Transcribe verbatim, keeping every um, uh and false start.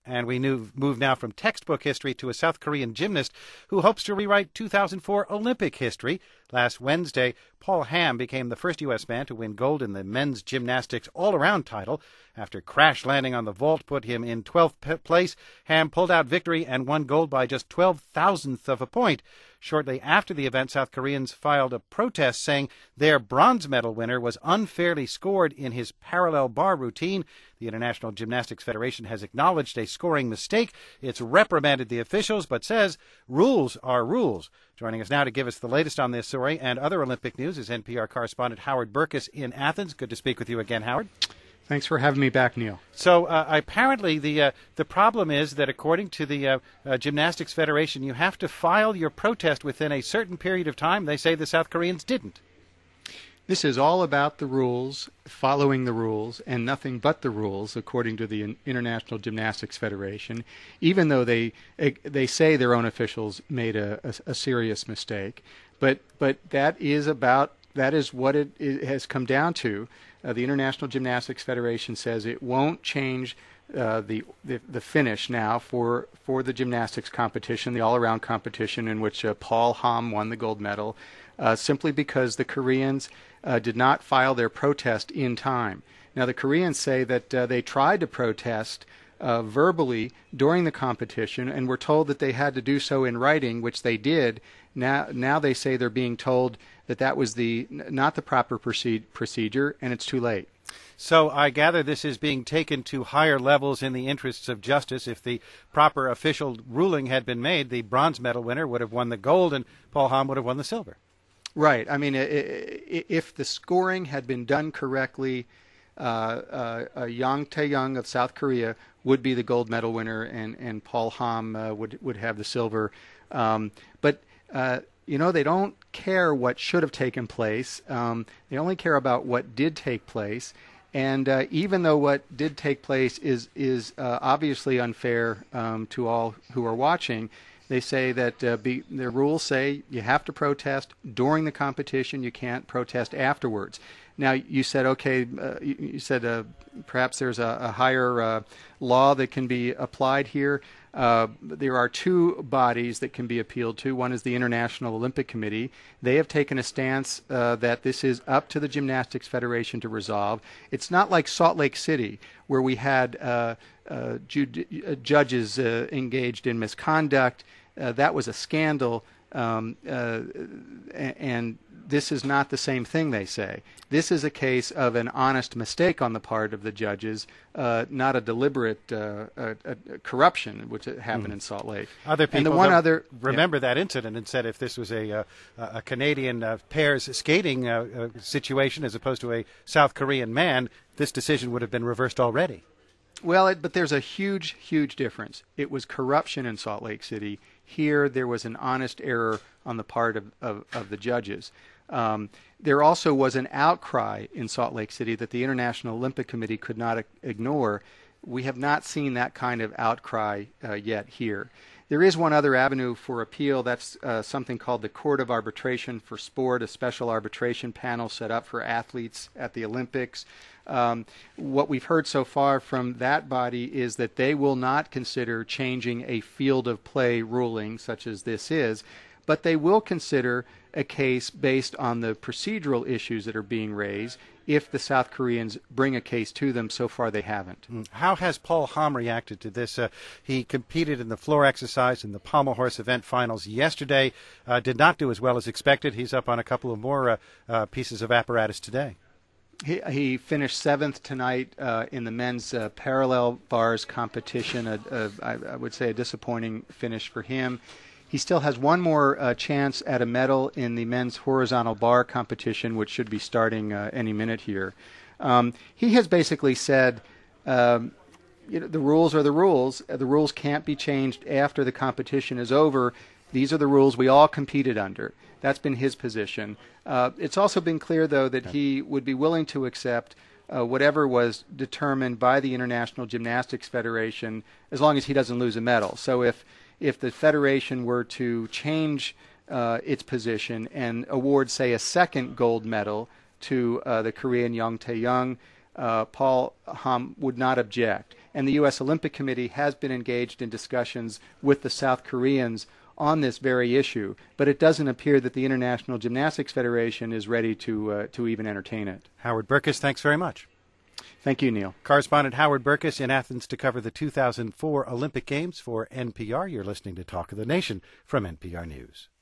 And we move now from textbook history to a South Korean gymnast who hopes to rewrite two thousand four Olympic history. Last Wednesday, Paul Hamm became the first U S man to win gold in the men's gymnastics all-around title. After crash landing on the vault put him in twelfth place, Hamm pulled out victory and won gold by just twelve thousandths of a point. Shortly after the event, South Koreans filed a protest saying their bronze medal winner was unfairly scored in his parallel bar routine. The International Gymnastics Federation has acknowledged a scoring mistake. It's reprimanded the officials, but says rules are rules. Joining us now to give us the latest on this story and other Olympic news is N P R correspondent Howard Burkus in Athens. Good to speak with you again, Howard. Thanks for having me back, Neil. So uh, apparently the uh, the problem is that according to the uh, uh, Gymnastics Federation, you have to file your protest within a certain period of time. They say the South Koreans didn't. This is all about the rules, following the rules, and nothing but the rules, according to the International Gymnastics Federation, even though they they say their own officials made a, a, a serious mistake. But but that is about that is what it, it has come down to. Uh, the International Gymnastics Federation says it won't change uh, the, the the finish now for for the gymnastics competition, the all-around competition in which uh, Paul Hamm won the gold medal, uh, simply because the Koreans uh, did not file their protest in time. Now the Koreans say that uh, they tried to protest uh, verbally during the competition and were told that they had to do so in writing, which they did. Now now they say they're being told that that was the not the proper proceed, procedure, and it's too late. So I gather this is being taken to higher levels in the interests of justice. If the proper official ruling had been made, the bronze medal winner would have won the gold and Paul Hamm would have won the silver. Right. I mean, if the scoring had been done correctly, uh, uh, uh, Yang Tae-young of South Korea would be the gold medal winner, and, and Paul Hamm uh, would, would have the silver. Um, but uh, You know, they don't care what should have taken place. Um, they only care about what did take place. And uh, even though what did take place is is uh, obviously unfair um, to all who are watching, they say that uh, be, their rules say you have to protest during the competition. You can't protest afterwards. Now, you said, okay, uh, you, you said uh, perhaps there's a, a higher uh, law that can be applied here. Uh, there are two bodies that can be appealed to. One is the International Olympic Committee. They have taken a stance uh, that this is up to the Gymnastics Federation to resolve. It's not like Salt Lake City, where we had uh, uh, ju- uh, judges uh, engaged in misconduct. Uh, that was a scandal, um, uh, and this is not the same thing, they say. This is a case of an honest mistake on the part of the judges, uh, not a deliberate uh, uh, uh, corruption, which happened mm. in Salt Lake. Other people and the one other, remember yeah. that incident and said if this was a, uh, a Canadian uh, pairs skating uh, uh, situation as opposed to a South Korean man, this decision would have been reversed already. Well, it, but there's a huge, huge difference. It was corruption in Salt Lake City. Here, there was an honest error on the part of, of, of the judges. Um, there also was an outcry in Salt Lake City that the International Olympic Committee could not ignore. We have not seen that kind of outcry uh, yet here. There is one other avenue for appeal. That's uh, something called the Court of Arbitration for Sport, a special arbitration panel set up for athletes at the Olympics. Um, what we've heard so far from that body is that they will not consider changing a field of play ruling such as this is, but they will consider a case based on the procedural issues that are being raised if the South Koreans bring a case to them. So far, they haven't. How has Paul Hamm reacted to this? Uh, he competed in the floor exercise in the pommel horse event finals yesterday, uh, did not do as well as expected. He's up on a couple of more uh, uh, pieces of apparatus today. He, he finished seventh tonight uh, in the men's uh, parallel bars competition. A, a, I, I would say a disappointing finish for him. He still has one more uh, chance at a medal in the men's horizontal bar competition, which should be starting uh, any minute here. Um, he has basically said, um, you know, the rules are the rules. The rules can't be changed after the competition is over. These are the rules we all competed under. That's been his position. Uh, it's also been clear, though, that he would be willing to accept uh, whatever was determined by the International Gymnastics Federation as long as he doesn't lose a medal. So if If the Federation were to change uh, its position and award, say, a second gold medal to uh, the Korean Yang Tae-young, uh, Paul Hamm would not object. and the U S Olympic Committee has been engaged in discussions with the South Koreans on this very issue, but it doesn't appear that the International Gymnastics Federation is ready to uh, to even entertain it. Howard Burkus, thanks very much. Thank you, Neil. Correspondent Howard Burkus in Athens to cover the two thousand four Olympic Games for N P R. You're listening to Talk of the Nation from N P R News.